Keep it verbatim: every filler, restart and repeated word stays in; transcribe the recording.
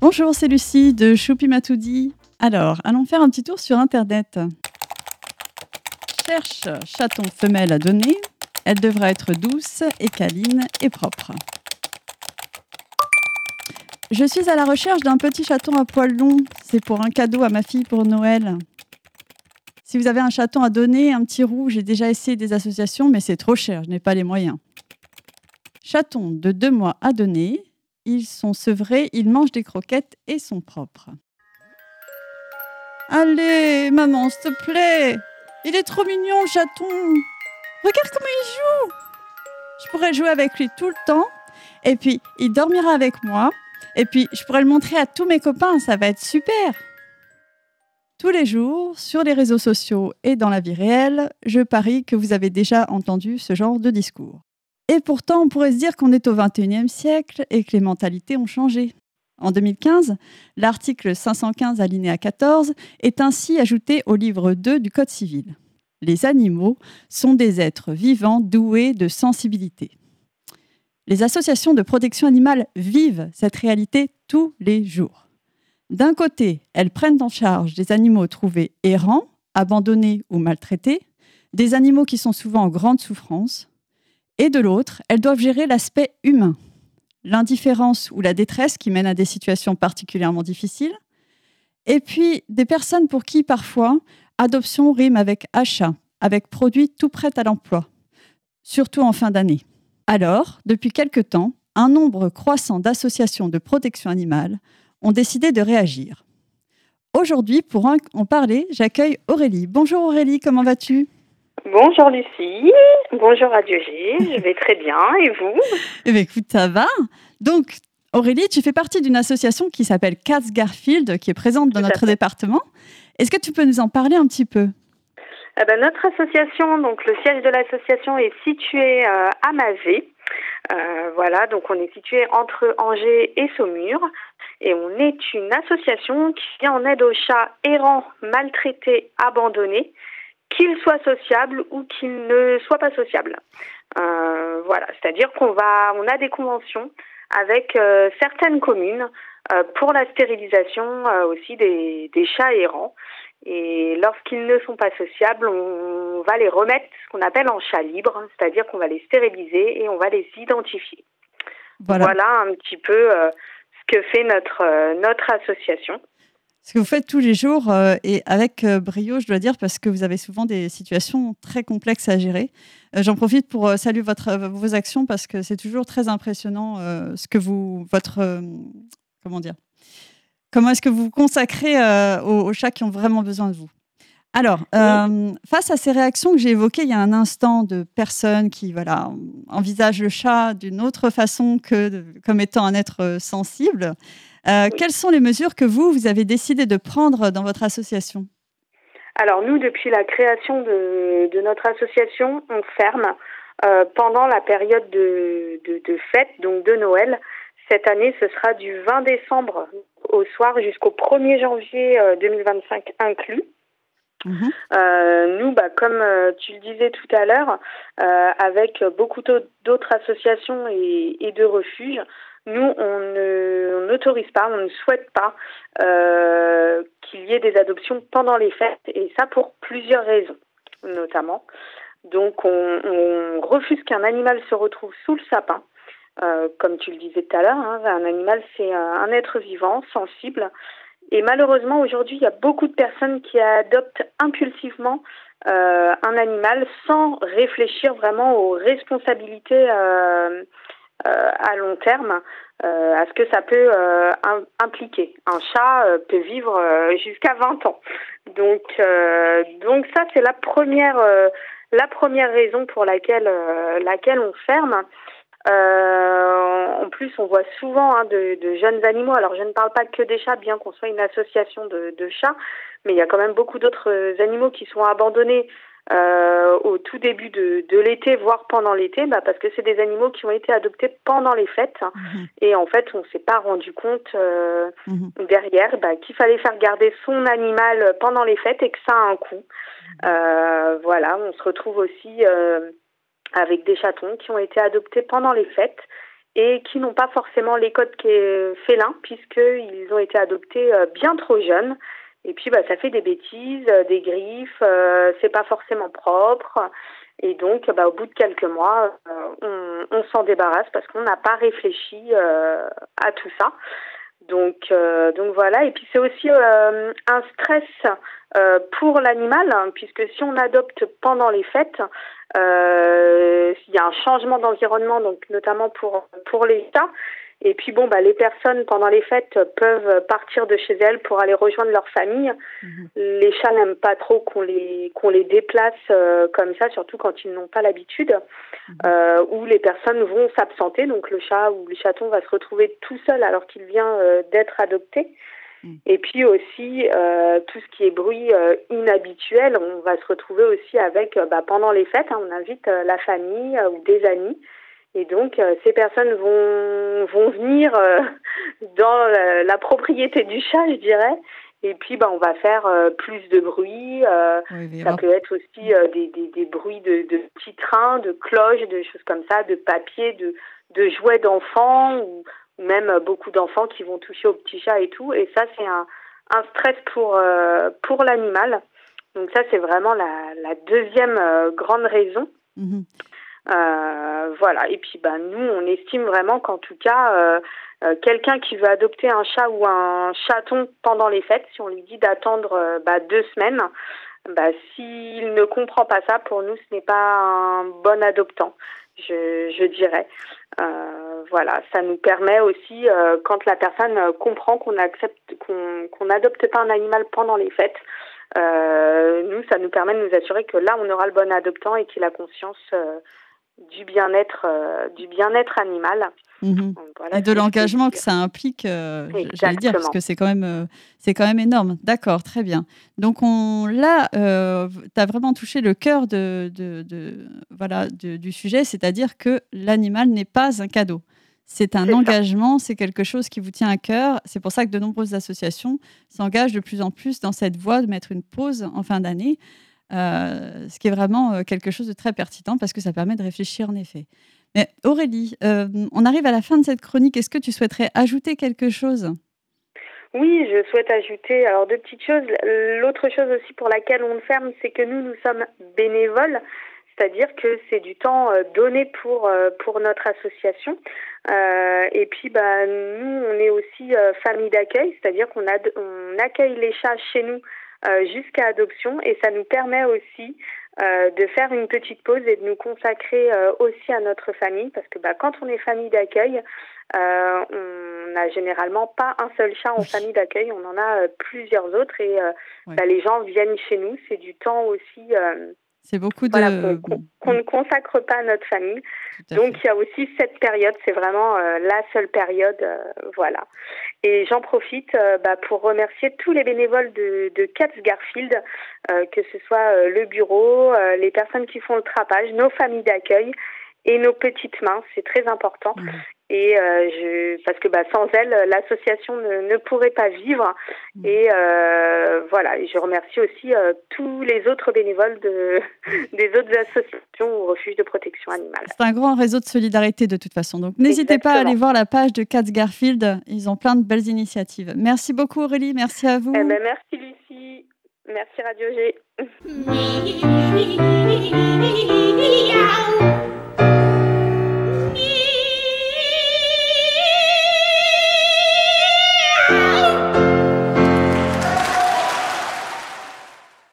Bonjour, c'est Lucie de Choupi Matoudi. Alors, allons faire un petit tour sur Internet. Cherche chaton femelle à donner. Elle devra être douce et câline et propre. Je suis à la recherche d'un petit chaton à poils longs. C'est pour un cadeau à ma fille pour Noël. Si vous avez un chaton à donner, un petit roux, j'ai déjà essayé des associations, mais c'est trop cher, je n'ai pas les moyens. Chaton de deux mois à donner. Ils sont sevrés, ils mangent des croquettes et sont propres. Allez, maman, s'il te plaît. Il est trop mignon, le chaton. Regarde comment il joue. Je pourrais jouer avec lui tout le temps. Et puis, il dormira avec moi. Et puis, je pourrais le montrer à tous mes copains. Ça va être super. Tous les jours, sur les réseaux sociaux et dans la vie réelle, je parie que vous avez déjà entendu ce genre de discours. Et pourtant, on pourrait se dire qu'on est au vingt et unième siècle et que les mentalités ont changé. En deux mille quinze, l'article cinq cent quinze alinéa quatorze est ainsi ajouté au livre deux du Code civil. Les animaux sont des êtres vivants doués de sensibilité. Les associations de protection animale vivent cette réalité tous les jours. D'un côté, elles prennent en charge des animaux trouvés errants, abandonnés ou maltraités, des animaux qui sont souvent en grande souffrance, et de l'autre, elles doivent gérer l'aspect humain, l'indifférence ou la détresse qui mène à des situations particulièrement difficiles, et puis des personnes pour qui, parfois, adoption rime avec achat, avec produit tout prêt à l'emploi, surtout en fin d'année. Alors, depuis quelque temps, un nombre croissant d'associations de protection animale ont décidé de réagir. Aujourd'hui, pour en parler, j'accueille Aurélie. Bonjour Aurélie, comment vas-tu ? Bonjour Lucie, bonjour Radio G, je vais très bien, et vous ? Eh bien écoute, ça va. Donc Aurélie, tu fais partie d'une association qui s'appelle Cats Garfield, qui est présente dans Tout notre département. Est-ce que tu peux nous en parler un petit peu ? Eh ben, notre association, donc le siège de l'association est situé euh, à Mazé. Euh, voilà, donc on est situé entre Angers et Saumur. Et on est une association qui vient en aide aux chats errants, maltraités, abandonnés, qu'ils soient sociables ou qu'ils ne soient pas sociables. Euh, voilà, c'est-à-dire qu'on va, on a des conventions avec euh, certaines communes euh, pour la stérilisation euh, aussi des, des chats errants. Et lorsqu'ils ne sont pas sociables, on va les remettre ce qu'on appelle en chat libre, c'est-à-dire qu'on va les stériliser et on va les identifier. Voilà, voilà un petit peu euh, ce que fait notre, euh, notre association. Ce que vous faites tous les jours euh, et avec euh, brio, je dois dire, parce que vous avez souvent des situations très complexes à gérer. Euh, j'en profite pour euh, saluer votre, euh, vos actions parce que c'est toujours très impressionnant euh, ce que vous, votre, euh, comment dire, comment est-ce que vous vous consacrez euh, aux, aux chats qui ont vraiment besoin de vous. Alors, euh, oui. Face à ces réactions que j'ai évoquées il y a un instant de personnes qui voilà, envisagent le chat d'une autre façon que de, comme étant un être sensible, Euh, oui. Quelles sont les mesures que vous, vous avez décidé de prendre dans votre association ? Alors nous, depuis la création de, de notre association, on ferme euh, pendant la période de, de, de fête, donc de Noël. Cette année, ce sera du vingt décembre au soir jusqu'au premier janvier deux mille vingt-cinq inclus. Mmh. Euh, nous, bah, comme euh, tu le disais tout à l'heure, euh, avec beaucoup d'autres associations et, et de refuges, nous, on ne, on n'autorise pas, on ne souhaite pas euh, qu'il y ait des adoptions pendant les fêtes, et ça pour plusieurs raisons, notamment. Donc, on, on refuse qu'un animal se retrouve sous le sapin. Euh, comme tu le disais tout à l'heure, hein, un animal, c'est un être vivant, sensible. Et malheureusement, aujourd'hui, il y a beaucoup de personnes qui adoptent impulsivement euh, un animal sans réfléchir vraiment aux responsabilités euh, euh, à long terme, euh, à ce que ça peut euh, impliquer. Un chat euh, peut vivre euh, jusqu'à vingt ans. Donc, euh, donc ça, c'est la première, euh, la première raison pour laquelle, euh, laquelle on ferme. Euh, en plus, on voit souvent hein, de, de jeunes animaux. Alors, je ne parle pas que des chats, bien qu'on soit une association de, de chats, mais il y a quand même beaucoup d'autres animaux qui sont abandonnés euh, au tout début de, de l'été, voire pendant l'été, bah, parce que c'est des animaux qui ont été adoptés pendant les fêtes. Mmh. Et en fait, on ne s'est pas rendu compte euh, mmh. derrière bah, qu'il fallait faire garder son animal pendant les fêtes et que ça a un coût. Mmh. Euh, voilà, on se retrouve aussi... Euh, avec des chatons qui ont été adoptés pendant les fêtes et qui n'ont pas forcément les codes félins puisqu'ils ont été adoptés bien trop jeunes. Et puis bah, ça fait des bêtises, des griffes, euh, c'est pas forcément propre. Et donc bah, au bout de quelques mois, euh, on, on s'en débarrasse parce qu'on n'a pas réfléchi euh, à tout ça. Donc, euh, donc voilà. Et puis c'est aussi euh, un stress euh, pour l'animal, hein, puisque si on adopte pendant les fêtes, euh, il y a un changement d'environnement, donc notamment pour pour les chats. Et puis bon, bah les personnes pendant les fêtes peuvent partir de chez elles pour aller rejoindre leur famille. Mmh. Les chats n'aiment pas trop qu'on les qu'on les déplace euh, comme ça, surtout quand ils n'ont pas l'habitude. Mmh. Euh, où les personnes vont s'absenter, donc le chat ou le chaton va se retrouver tout seul alors qu'il vient euh, d'être adopté. Mmh. Et puis aussi euh, tout ce qui est bruit euh, inhabituel, on va se retrouver aussi avec euh, bah, pendant les fêtes, hein, on invite euh, la famille euh, ou des amis. Et donc, euh, ces personnes vont vont venir euh, dans la, la propriété du chat, je dirais. Et puis, bah, on va faire euh, plus de bruit. Euh, oui, ça peut être aussi euh, des, des, des bruits de, de petits trains, de cloches, de choses comme ça, de papier, de, de jouets d'enfants, ou même beaucoup d'enfants qui vont toucher au petit chat et tout. Et ça, c'est un, un stress pour, euh, pour l'animal. Donc ça, c'est vraiment la, la deuxième euh, grande raison. Mmh. Euh, voilà. Et puis, bah, nous, on estime vraiment qu'en tout cas, euh, euh, quelqu'un qui veut adopter un chat ou un chaton pendant les fêtes, si on lui dit d'attendre euh, bah, deux semaines, bah, s'il ne comprend pas ça, pour nous, ce n'est pas un bon adoptant, je, je dirais. Euh, voilà. Ça nous permet aussi, euh, quand la personne comprend qu'on accepte, qu'on, qu'on n'adopte pas un animal pendant les fêtes, euh, nous, ça nous permet de nous assurer que là, on aura le bon adoptant et qu'il a conscience euh, du bien-être euh, du bien-être animal. Mmh. Donc, voilà, et de l'engagement que ça implique, euh, j'allais dire, parce que c'est quand même euh, c'est quand même énorme. D'accord, très bien. Donc on là, euh, tu as vraiment touché le cœur de, de, de voilà de, du sujet, c'est-à-dire que l'animal n'est pas un cadeau. C'est un c'est engagement, ça. C'est quelque chose qui vous tient à cœur. C'est pour ça que de nombreuses associations s'engagent de plus en plus dans cette voie de mettre une pause en fin d'année. Euh, ce qui est vraiment euh, quelque chose de très pertinent parce que ça permet de réfléchir en effet. Mais Aurélie, euh, on arrive à la fin de cette chronique. Est-ce que tu souhaiterais ajouter quelque chose ? Oui, je souhaite ajouter alors deux petites choses. L'autre chose aussi pour laquelle on le ferme, c'est que nous, nous sommes bénévoles. C'est-à-dire que c'est du temps euh, donné pour euh, pour notre association. Euh, et puis, bah, nous, on est aussi euh, famille d'accueil, c'est-à-dire qu'on a, on accueille les chats chez nous euh, jusqu'à adoption, et ça nous permet aussi euh, de faire une petite pause et de nous consacrer euh, aussi à notre famille, parce que bah, quand on est famille d'accueil, euh, on n'a généralement pas un seul chat en famille d'accueil, on en a euh, plusieurs autres, et euh, ouais. bah, les gens viennent chez nous, c'est du temps aussi... Euh, C'est beaucoup de... Voilà, qu'on, qu'on, qu'on ne consacre pas à notre famille. Donc, fait. Il y a aussi cette période, c'est vraiment euh, la seule période, euh, voilà. Et j'en profite euh, bah, pour remercier tous les bénévoles de, de Cats Garfield, euh, que ce soit euh, le bureau, euh, les personnes qui font le trapage, nos familles d'accueil et nos petites mains, c'est très important. Mmh. Et euh, je, parce que bah, sans elles, l'association ne, ne pourrait pas vivre. Mmh. Et euh, voilà, et je remercie aussi euh, tous les autres bénévoles de, des autres associations ou refuges de protection animale. C'est un grand réseau de solidarité de toute façon. Donc n'hésitez Exactement. pas à aller voir la page de Cats Garfield. Ils ont plein de belles initiatives. Merci beaucoup Aurélie, merci à vous. Eh ben, merci Lucie, merci Radio G.